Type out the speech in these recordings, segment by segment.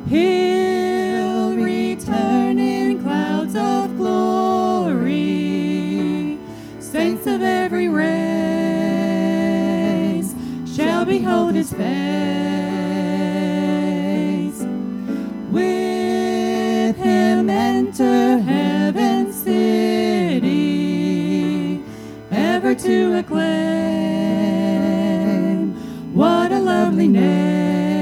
He'll return in clouds of glory. Saints of every race shall behold his face. With him enter heaven's city, ever to acclaim. What a lovely name.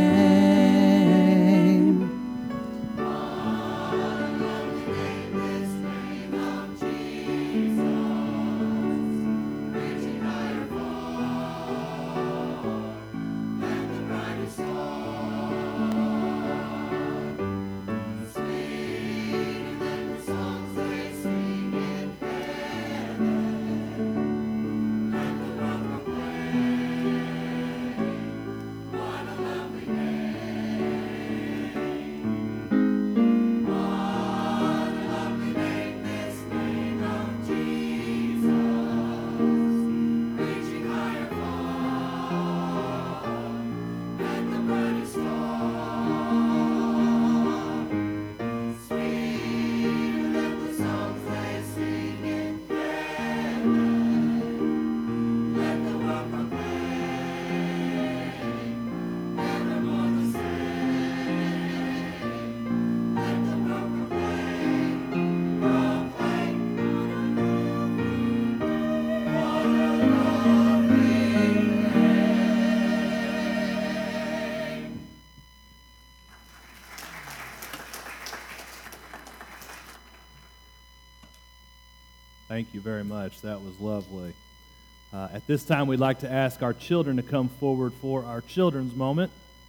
Thank you very much. That was lovely. At this time, we'd like to ask our children to come forward for our children's moment.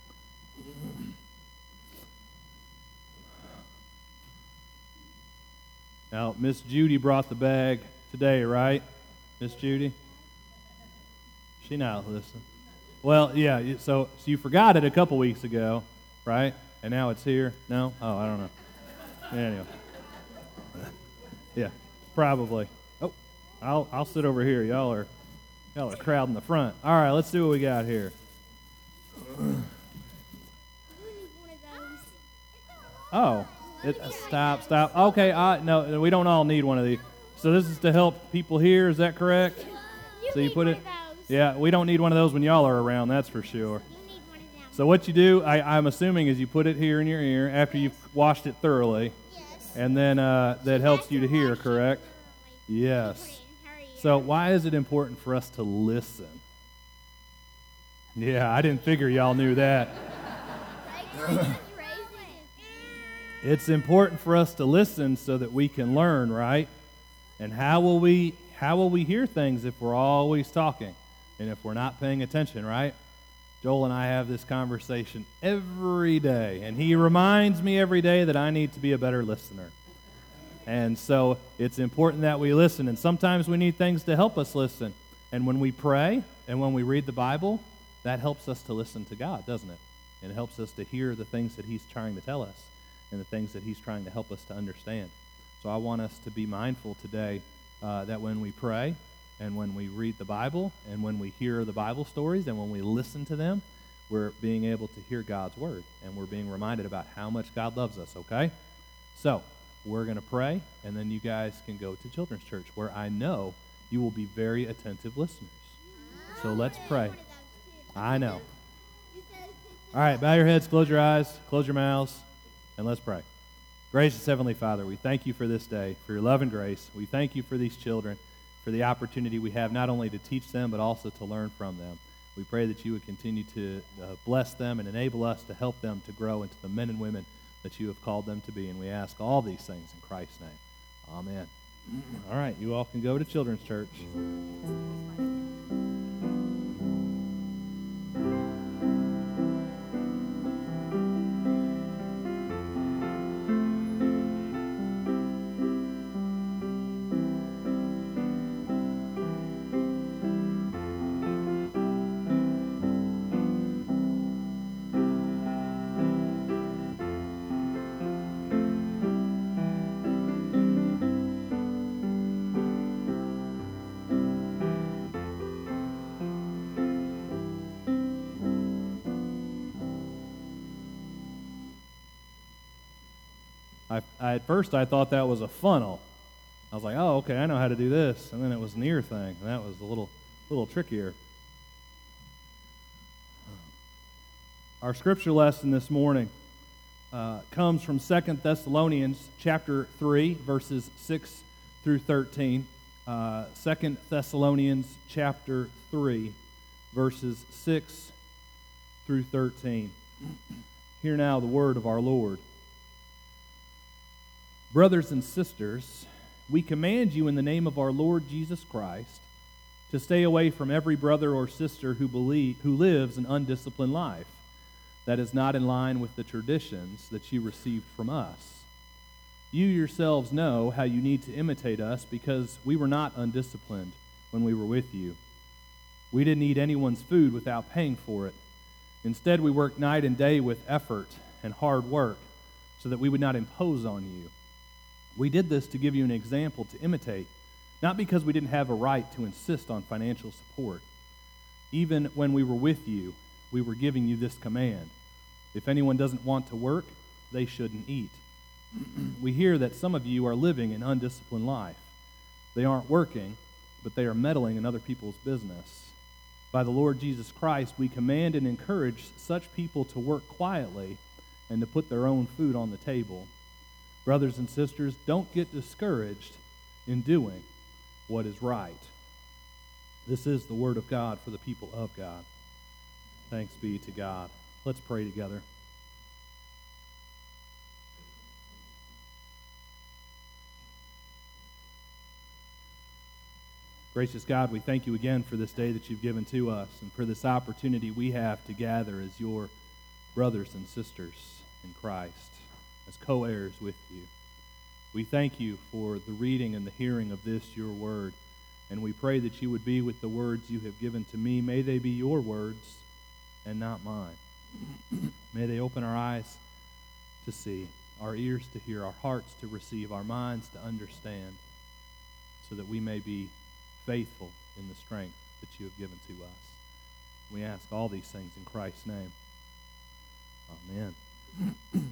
Now, Miss Judy brought the bag today, right? Miss Judy? She not listening. Well, yeah, so you forgot it a couple weeks ago, right? And now it's here? No? Oh, I don't know. Anyway. Yeah, probably. Oh, I'll sit over here. Y'all are crowding the front. All right, let's see what we got here. Oh, stop. Okay, no, we don't all need one of these. So this is to help people hear, is that correct? So you put it, yeah, we don't need one of those when y'all are around, that's for sure. So what you do, I'm assuming, is you put it here in your ear after you've washed it thoroughly, and then that helps you to hear, correct? Yes. So why is it important for us to listen? Yeah, I didn't figure y'all knew that. It's important for us to listen so that we can learn, right? And how will we hear things if we're always talking and if we're not paying attention, right? Joel and I have this conversation every day, and he reminds me every day that I need to be a better listener. And so it's important that we listen, and sometimes we need things to help us listen. And when we pray and when we read the Bible, that helps us to listen to God, doesn't it? And it helps us to hear the things that he's trying to tell us and the things that he's trying to help us to understand. So I want us to be mindful today that when we pray and when we read the Bible and when we hear the Bible stories and when we listen to them, we're being able to hear God's word, and we're being reminded about how much God loves us, okay? So we're going to pray, and then you guys can go to Children's Church, where I know you will be very attentive listeners. So let's pray. I know. All right, bow your heads, close your eyes, close your mouths, and let's pray. Gracious Heavenly Father, we thank you for this day, for your love and grace. We thank you for these children, for the opportunity we have not only to teach them, but also to learn from them. We pray that you would continue to bless them and enable us to help them to grow into the men and women that you have called them to be. And we ask all these things in Christ's name. Amen. All right, you all can go to Children's Church. At first I thought that was a funnel. I was like, oh, okay, I know how to do this. And then it was an ear thing, and that was a little trickier. Our scripture lesson this morning comes from 2 Thessalonians chapter 3, verses 6 through 13. 2 Thessalonians chapter 3, verses 6 through 13. Hear now the word of our Lord. Brothers and sisters, we command you in the name of our Lord Jesus Christ to stay away from every brother or sister who lives an undisciplined life that is not in line with the traditions that you received from us. You yourselves know how you need to imitate us because we were not undisciplined when we were with you. We didn't eat anyone's food without paying for it. Instead, we worked night and day with effort and hard work so that we would not impose on you. We did this to give you an example to imitate, not because we didn't have a right to insist on financial support. Even when we were with you, we were giving you this command. If anyone doesn't want to work, they shouldn't eat. We hear that some of you are living an undisciplined life. They aren't working, but they are meddling in other people's business. By the Lord Jesus Christ, we command and encourage such people to work quietly and to put their own food on the table. Brothers and sisters, don't get discouraged in doing what is right. This is the word of God for the people of God. Thanks be to God. Let's pray together. Gracious God, we thank you again for this day that you've given to us and for this opportunity we have to gather as your brothers and sisters in Christ, as co-heirs with you. We thank you for the reading and the hearing of this, your word, and we pray that you would be with the words you have given to me. May they be your words and not mine. May they open our eyes to see, our ears to hear, our hearts to receive, our minds to understand, so that we may be faithful in the strength that you have given to us. We ask all these things in Christ's name. Amen.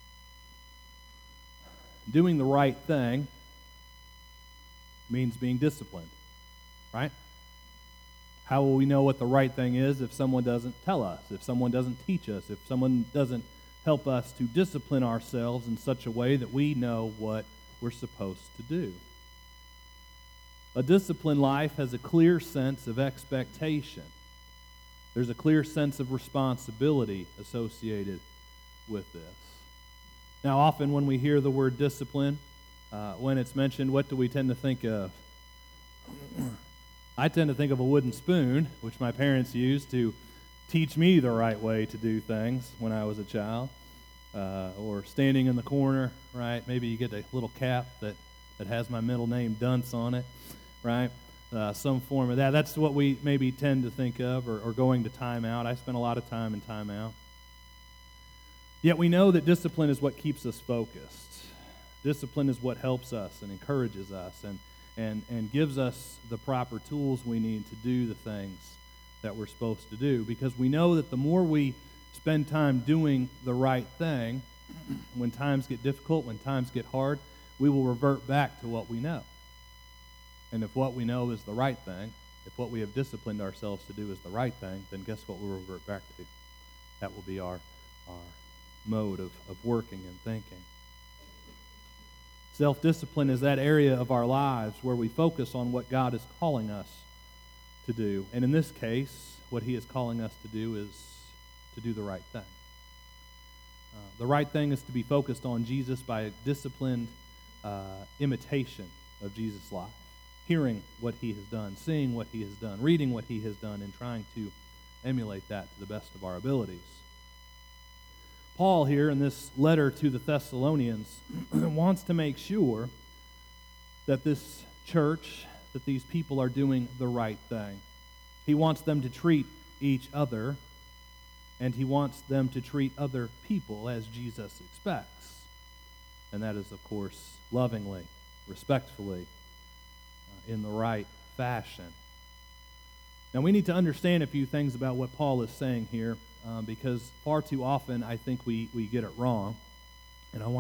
Doing the right thing means being disciplined, right? How will we know what the right thing is if someone doesn't tell us, if someone doesn't teach us, if someone doesn't help us to discipline ourselves in such a way that we know what we're supposed to do? A disciplined life has a clear sense of expectation. There's a clear sense of responsibility associated with this. Now, often when we hear the word discipline, when it's mentioned, what do we tend to think of? I tend to think of a wooden spoon, which my parents used to teach me the right way to do things when I was a child, or standing in the corner, right? Maybe you get a little cap that has my middle name, Dunce, on it, right? Some form of that. That's what we maybe tend to think of, or going to timeout. I spent a lot of time in timeout. Yet we know that discipline is what keeps us focused. Discipline is what helps us and encourages us and gives us the proper tools we need to do the things that we're supposed to do. Because we know that the more we spend time doing the right thing, when times get difficult, when times get hard, we will revert back to what we know. And if what we know is the right thing, if what we have disciplined ourselves to do is the right thing, then guess what we'll revert back to? That will be our mode of working and thinking. Self-discipline is that area of our lives where we focus on what God is calling us to do. And in this case, what he is calling us to do is to do the right thing. The right thing is to be focused on Jesus by a disciplined imitation of Jesus' life. Hearing what he has done, seeing what he has done, reading what he has done, and trying to emulate that to the best of our abilities. Paul here in this letter to the Thessalonians wants to make sure that this church, that these people are doing the right thing. He wants them to treat each other, and he wants them to treat other people as Jesus expects. And that is, of course, lovingly, respectfully, in the right fashion. Now, we need to understand a few things about what Paul is saying here, because far too often I think we get it wrong. And I want to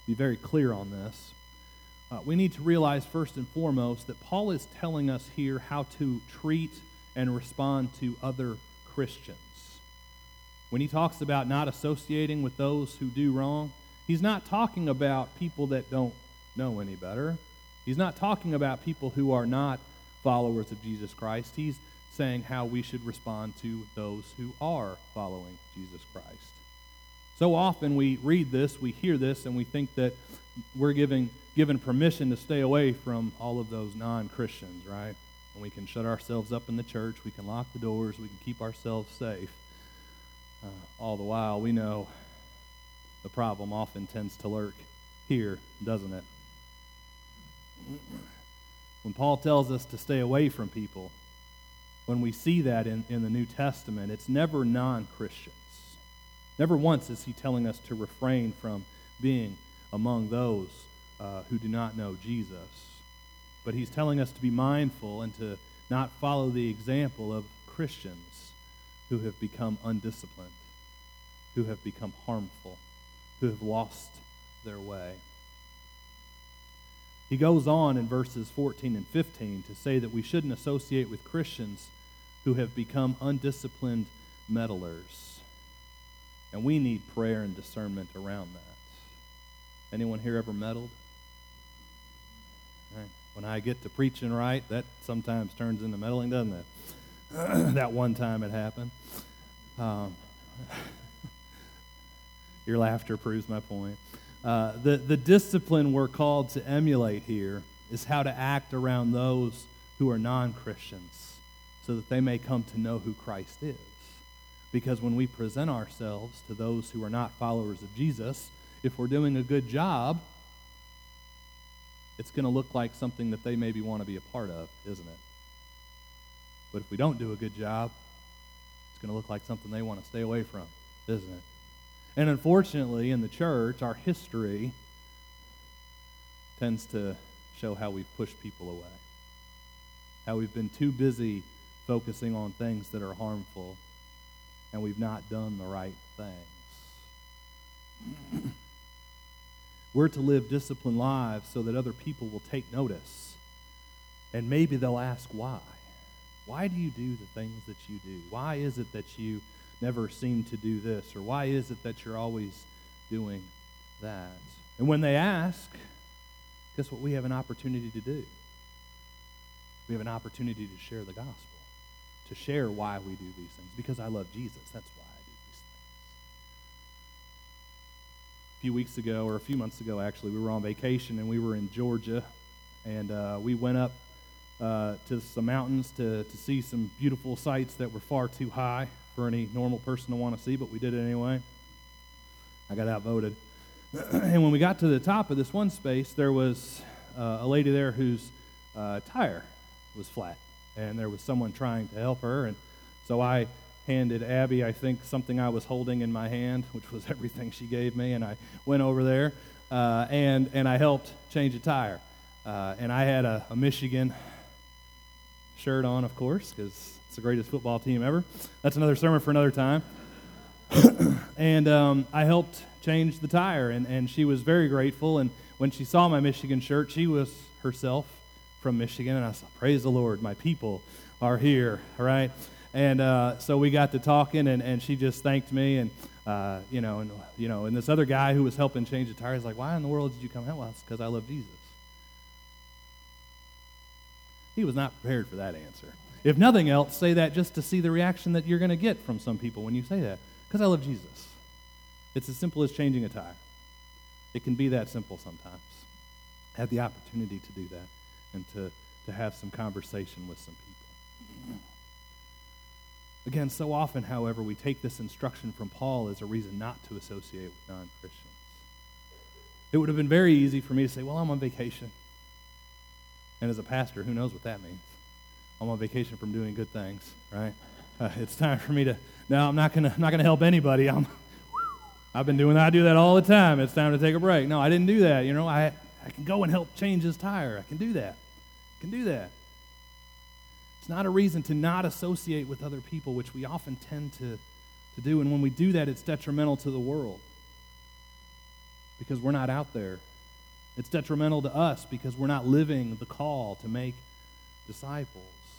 be very clear on this. We need to realize first and foremost that Paul is telling us here how to treat and respond to other Christians. When he talks about not associating with those who do wrong, he's not talking about people that don't know any better. He's not talking about people who are not followers of Jesus Christ. He's saying how we should respond to those who are following Jesus Christ. So often we read this, we hear this, and we think that we're given permission to stay away from all of those non-Christians, right? And we can shut ourselves up in the church, we can lock the doors, we can keep ourselves safe. All the while, we know the problem often tends to lurk here, doesn't it? When Paul tells us to stay away from people, when we see that in the New Testament, it's never non-Christians. Never once is he telling us to refrain from being among those who do not know Jesus. But he's telling us to be mindful and to not follow the example of Christians who have become undisciplined, who have become harmful, who have lost their way. He goes on in verses 14 and 15 to say that we shouldn't associate with Christians who have become undisciplined meddlers. And we need prayer and discernment around that. Anyone here ever meddled? Right. When I get to preaching right, that sometimes turns into meddling, doesn't it? That one time it happened. Your laughter proves my point. The discipline we're called to emulate here is how to act around those who are non-Christians so that they may come to know who Christ is. Because when we present ourselves to those who are not followers of Jesus, if we're doing a good job, it's going to look like something that they maybe want to be a part of, isn't it? But if we don't do a good job, it's going to look like something they want to stay away from, isn't it? And unfortunately, in the church, our history tends to show how we've pushed people away, how we've been too busy focusing on things that are harmful, and we've not done the right things. We're to live disciplined lives so that other people will take notice, and maybe they'll ask why. Why do you do the things that you do? Why is it that you never seem to do this? Or why is it that you're always doing that? And when they ask, guess what we have an opportunity to do? We have an opportunity to share the gospel, to share why we do these things. Because I love Jesus, that's why I do these things. A few weeks ago, or a few months ago actually, we were on vacation and we were in Georgia, and we went up to some mountains to see some beautiful sights that were far too high for any normal person to want to see, but we did it anyway. I got outvoted. And when we got to the top of this one space, there was a lady there whose tire was flat, and there was someone trying to help her, and so I handed Abby, I think, something I was holding in my hand, which was everything she gave me, and I went over there, and I helped change a tire. And I had a Michigan shirt on, of course, because it's the greatest football team ever. That's another sermon for another time. And I helped change the tire, and she was very grateful. And when she saw my Michigan shirt, she was herself from Michigan, and I said, praise the Lord, my people are here, all right? And so we got to talking, and she just thanked me, and and this other guy who was helping change the tire is like, why in the world did you come help us? Because I love Jesus. He was not prepared for that answer. If nothing else, say that just to see the reaction that you're going to get from some people when you say that. Because I love Jesus. It's as simple as changing a tire. It can be that simple sometimes. Have the opportunity to do that and to have some conversation with some people. Again, so often, however, we take this instruction from Paul as a reason not to associate with non-Christians. It would have been very easy for me to say, well, I'm on vacation. And as a pastor, who knows what that means? I'm on vacation from doing good things, right? It's time for me to, no, I'm not gonna help anybody. I've been doing that. I do that all the time. It's time to take a break. No, I didn't do that. I can go and help change his tire. I can do that. It's not a reason to not associate with other people, which we often tend to do. And when we do that, it's detrimental to the world. because we're not out there. It's detrimental to us because we're not living the call to make disciples.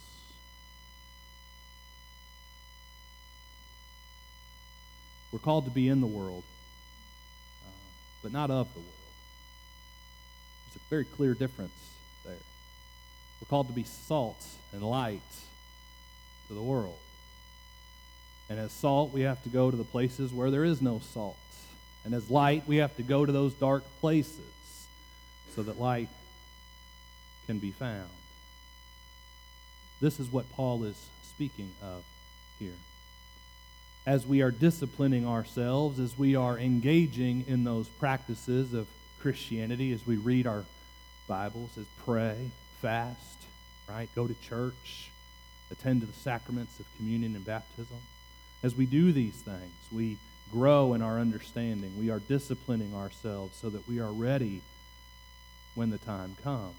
We're called to be in the world, but not of the world. There's a very clear difference there. We're called to be salt and light to the world. And as salt, we have to go to the places where there is no salt. And as light, we have to go to those dark places so that light can be found. This is what Paul is speaking of here. As we are disciplining ourselves, as we are engaging in those practices of Christianity, as we read our Bibles, as pray, fast, right? Go to church, attend to the sacraments of communion and baptism. As we do these things, we grow in our understanding. We are disciplining ourselves so that we are ready when the time comes.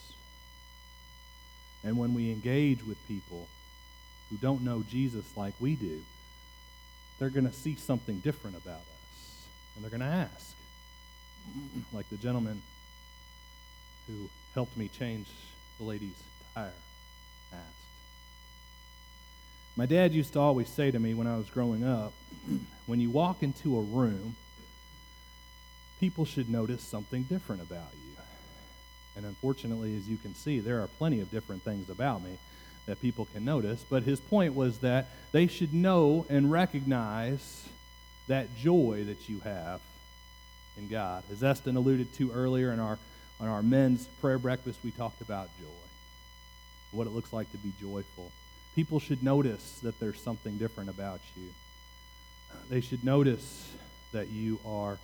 And when we engage with people who don't know Jesus like we do, they're going to see something different about us. And they're going to ask. Like the gentleman who helped me change the lady's tire asked. My dad used to always say to me when I was growing up, when you walk into a room, people should notice something different about you. And unfortunately, as you can see, there are plenty of different things about me that people can notice. But his point was that they should know and recognize that joy that you have in God. As Eston alluded to earlier on our men's prayer breakfast, we talked about joy, what it looks like to be joyful. People should notice that there's something different about you. They should notice that you are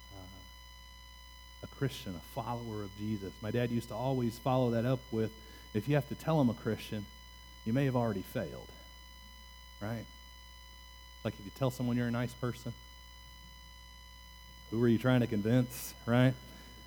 a Christian, a follower of Jesus. My dad used to always follow that up with, if you have to tell them a Christian, you may have already failed, right? Like if you tell someone you're a nice person, who are you trying to convince, right?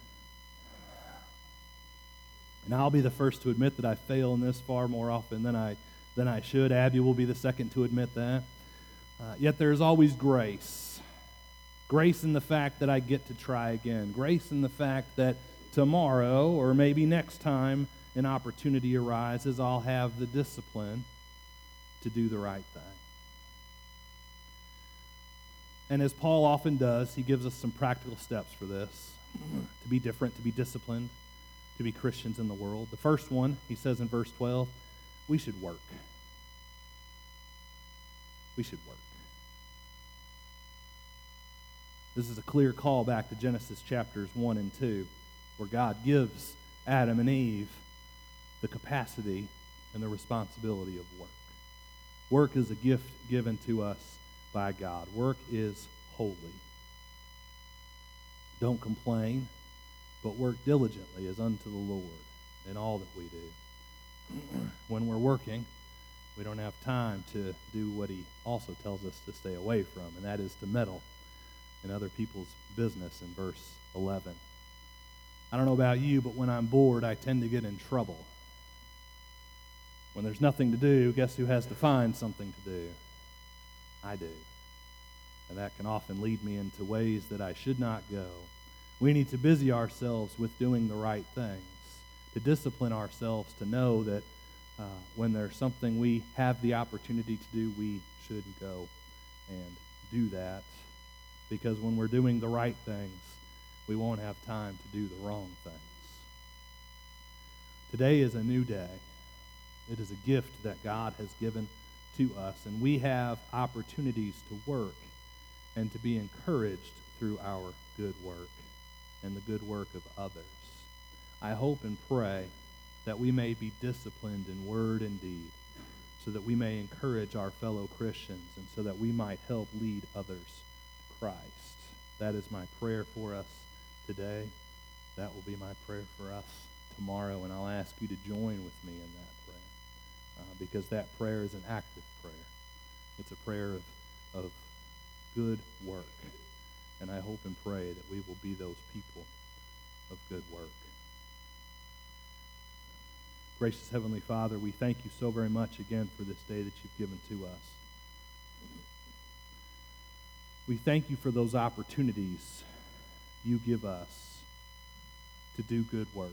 And I'll be the first to admit that I fail in this far more often than I should. Abby will be the second to admit that. Yet there's always grace. Grace in the fact that I get to try again. Grace in the fact that tomorrow or maybe next time an opportunity arises, I'll have the discipline to do the right thing. And as Paul often does, he gives us some practical steps for this, to be different, to be disciplined, to be Christians in the world. The first one, he says in verse 12, we should work. We should work. This is a clear call back to Genesis chapters 1 and 2, where God gives Adam and Eve the capacity and the responsibility of work. Work is a gift given to us by God. Work is holy. Don't complain, but work diligently as unto the Lord in all that we do. When we're working, we don't have time to do what he also tells us to stay away from, and that is to meddle in other people's business in verse 11. I don't know about you, but when I'm bored, I tend to get in trouble. When there's nothing to do, guess who has to find something to do? I do. And that can often lead me into ways that I should not go. We need to busy ourselves with doing the right things, to discipline ourselves, to know that when there's something we have the opportunity to do, we should go and do that. Because when we're doing the right things, we won't have time to do the wrong things. Today is a new day. It is a gift that God has given to us, and we have opportunities to work and to be encouraged through our good work and the good work of others. I hope and pray that we may be disciplined in word and deed, so that we may encourage our fellow Christians and so that we might help lead others to Christ. That is my prayer for us today. That will be my prayer for us tomorrow, and I'll ask you to join with me in that prayer, because that prayer is an active prayer. It's a prayer of good work, and I hope and pray that we will be those people of good work. Gracious Heavenly Father, we thank you so very much again for this day that you've given to us. We thank you for those opportunities you give us to do good work.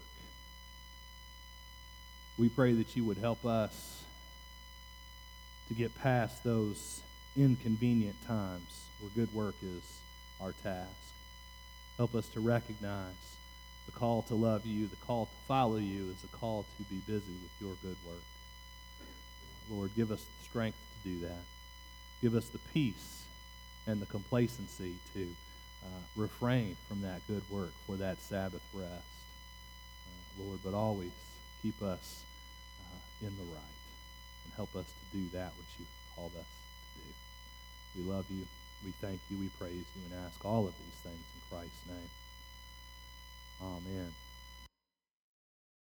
We pray that you would help us to get past those inconvenient times where good work is our task. Help us to recognize the call to love you, the call to follow you is a call to be busy with your good work. Lord, give us the strength to do that. Give us the peace and the complacency to refrain from that good work for that Sabbath rest. Lord, but always keep us in the right and help us to do that which you've called us to do. We love you. We thank you. We praise you and ask all of these things in Christ's name. Amen.